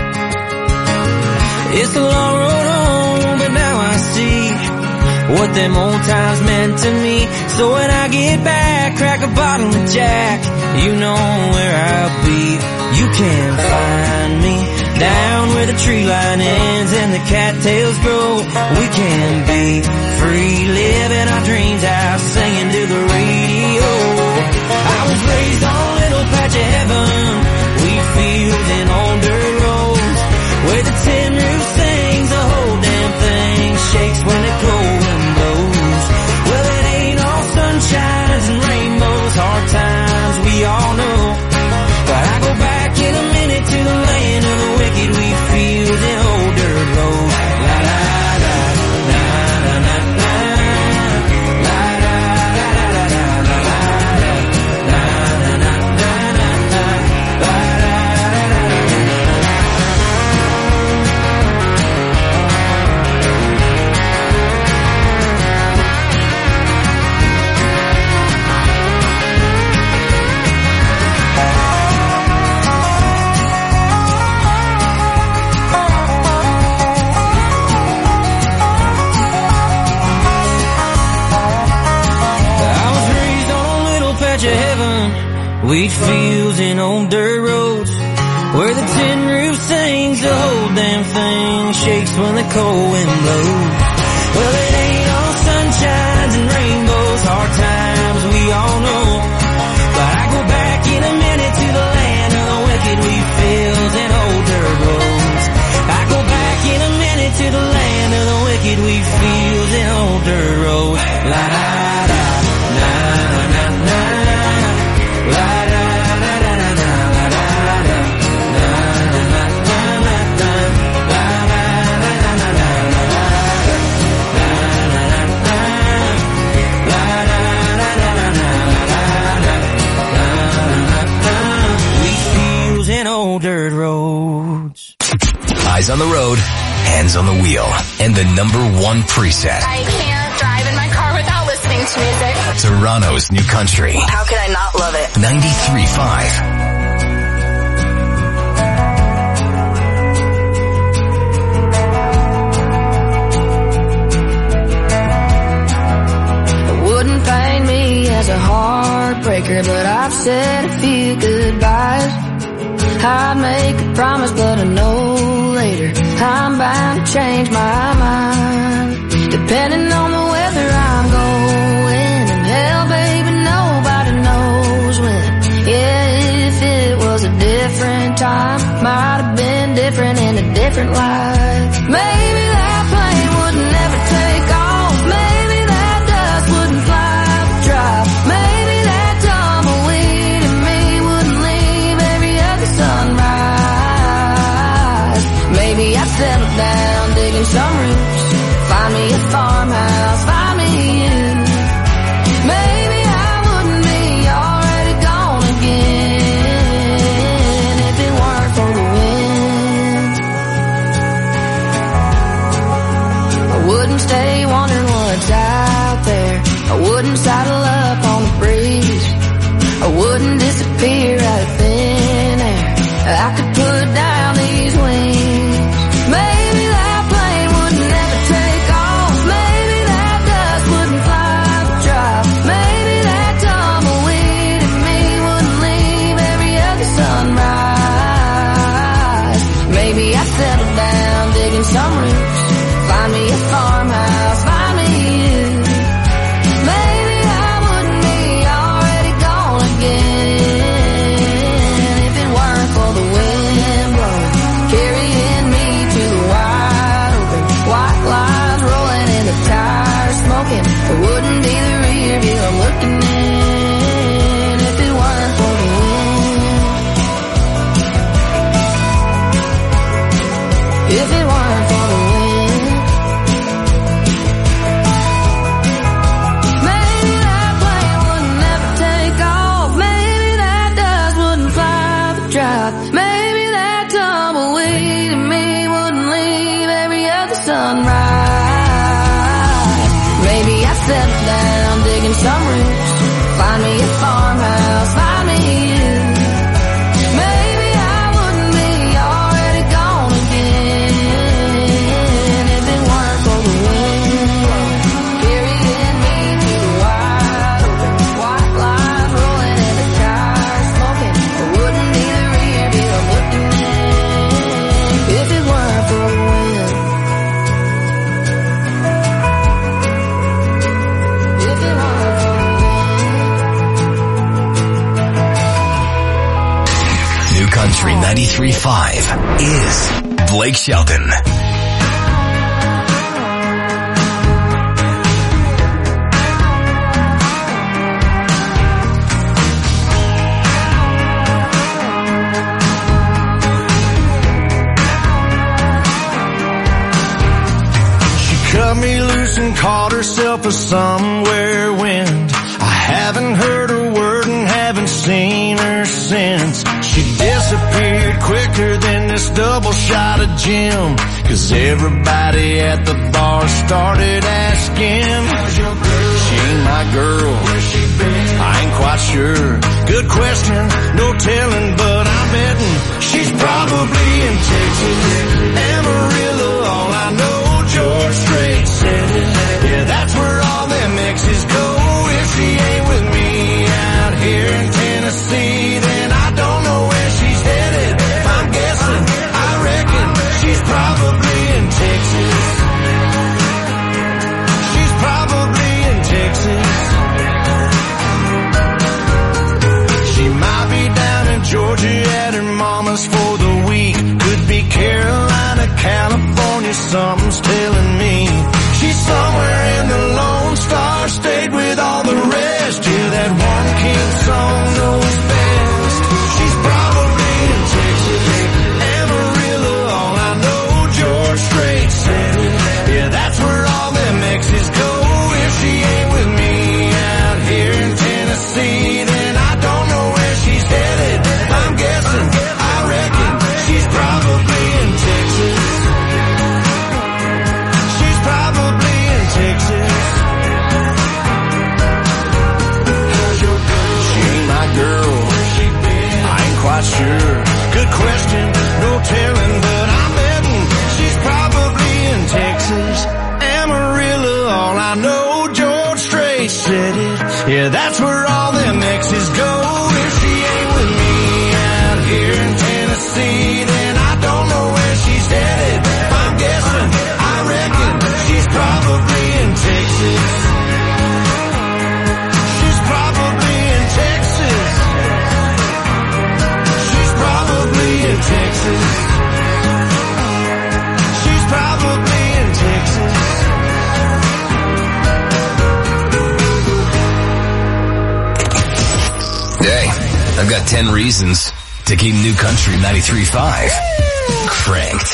It's a long road home, but now I see what them old times meant to me. So when I get back, crack a bottle of Jack, you know where I'll be. You can find me down where the tree line ends and the cattails grow. We can be free, living our dreams out, singing to the radio. I was raised on a little patch of heaven, wheat fields and old dirt roads, where the tin roof sings, the whole damn thing shakes when the cold wind blows. Well, it ain't all sunshines and rainbows, hard times we all know, but I go back in a minute to the land of the wicked, wheat fields and old dirt roads. La da da, na na na na, la da da da da da, la da da, na na na na na, la da da da da. Wheat fields and old dirt roads, where the tin roof sings, the whole damn thing shakes when the cold wind blows. Well, it ain't all sunshines and rainbows, hard times we all know, but I go back in a minute to the land of the wicked, wheat fields and old dirt roads. I go back in a minute to the land of the wicked, wheat fields and old dirt roads. La da da, na na na, la da da da da da, la da da, na na na na na, la da da da da da, la da da, na na na na, la da da da da da, la da da, wheat fields and old dirt roads.
Eyes on the road, hands on the wheel, and the #1 preset.
I can't drive in my car without listening to music.
Toronto's new country.
How can I not love it?
93.5.
Wouldn't paint me as a heartbreaker, but I've said a few goodbyes. I'd make a promise, but I know later I'm bound to change my mind. Depending on the weather I'm going, and hell, baby, nobody knows when. Yeah, if it was a different time, might have been different in a different life. Maybe that plane would never take off. Maybe that dust wouldn't fly up the drive. Maybe that tumbleweed in me wouldn't leave every other sunrise. Maybe I'd settle down digging some roots, find me a farmhouse, find me you. Maybe I wouldn't be already gone again if it weren't for the wind. I wouldn't stay wondering what's out there. I wouldn't saddle up on the breeze. I wouldn't disappear out of thin air. I could put down these wings. Maybe that plane would never take off. Maybe that dust wouldn't fly up the drive. Maybe that tumbleweed in me wouldn't leave every other sunrise. Maybe I'd settle down digging some roots, find me a farmhouse, find me you. Maybe I wouldn't be already gone again if it weren't
Country 93.5 is Blake Shelton.
Cut me loose and called herself a somewhere wind. I haven't heard a word and haven't seen her since. She disappeared quicker than this double shot of gin. 'Cause everybody at the bar started asking, how's your girl? She ain't my girl. Where's she been? I ain't quite sure. Good question, no telling, but I'm betting she's probably in Texas. Amarillo, all I know. George Strait said it. Yeah, that's where all them exes go. If she ain't with me out here in Tennessee, then I don't know where she's headed. I'm guessing, I reckon she's probably in Texas. She's probably in Texas. She might be down in Georgia at her mama's for the week. Could be Carolina, California, something's telling me. She's somewhere in the Lone Star State with all the rest. Yeah, that one king song knows best. She's probably in Texas. Amarillo, all I know, George Strait said it. Yeah, that's where all them exes go. If she ain't with me out here in Tennessee, then I don't know where she's headed. I'm guessing, I reckon she's probably in Texas. She's probably in Texas. How's your girl? She ain't my girl. I ain't quite sure. Good question, no telling, but I'm betting she's probably in Texas. Amarillo, all I know, George Strait said it. Yeah, that's where all them exes go. If she ain't with me out here in Tennessee, then I don't know where she's headed. I'm guessing, I reckon she's probably in Texas. She's probably in Texas. She's probably in Texas. She's probably in Texas.
Hey, I've got 10 reasons to keep New Country 93.5 cranked.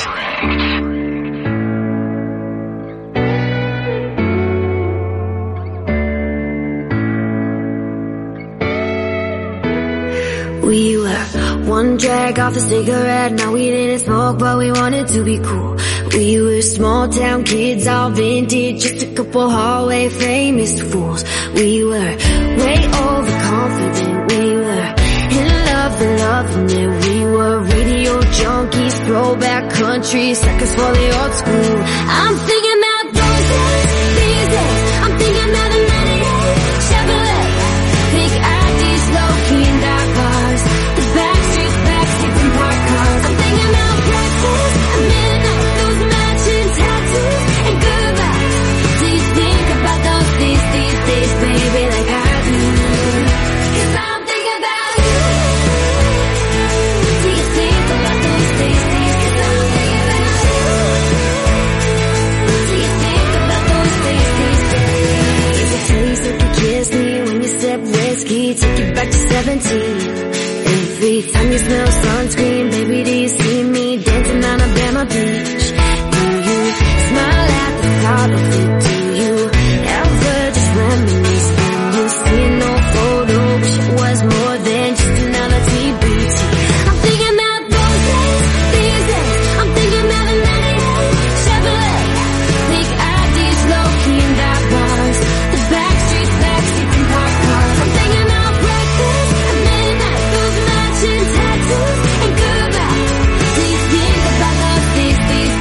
We were one drag off a cigarette. Now we didn't smoke, but we wanted to be cool. We were small town kids, all vintage, just a couple hallway famous fools. We were way overconfident. We were in love and loving it. We were radio junkies, throwback country, suckers for the old school. I'm thinking about those days, these days. I'm thinking about the 98 Chevrolet, big IDs, low-key and dark bars, the backstreets and park cars. I'm thinking about breakfast at midnight, those matching tattoos and goodbyes. Do you think about those days, baby, like I do? 'Cause I'm thinking about you. Do you think about those days? 'Cause I'm thinking about you. Do you think about those days? There's a place that could kiss me when you sip whiskey, take you back to 17. Every time you smell sunscreen, baby, do you see me dancing on Alabama Beach? Do you smile at the thought of it? Do you ever just reminisce when you see an old photo? Wish it was more than just another TBT. I'm thinking about those days, these days. I'm thinking about the 98 Chevrolet, big IDs, low-key and dark bars, the backstreets and park cars. I'm thinking about breakfast at midnight, those matching tattoos and goodbyes. Do you think about those days,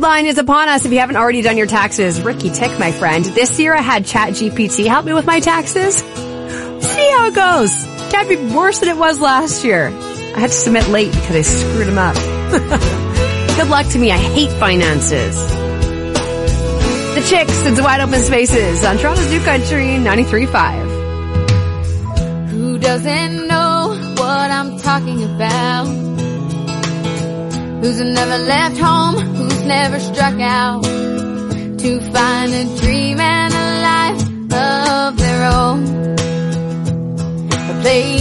deadline is upon us if you haven't already done your taxes. Ricky Tick, my friend. This year I had ChatGPT help me with my taxes. See how it goes. Can't be worse than it was last year. I had to submit late because I screwed them up. Good luck to me. I hate finances. The Chicks, it's Wide Open Spaces on Toronto's New Country 93.5.
Who doesn't know what I'm talking about? Who's never left home? Who's never struck out to find a dream and a life of their own? A place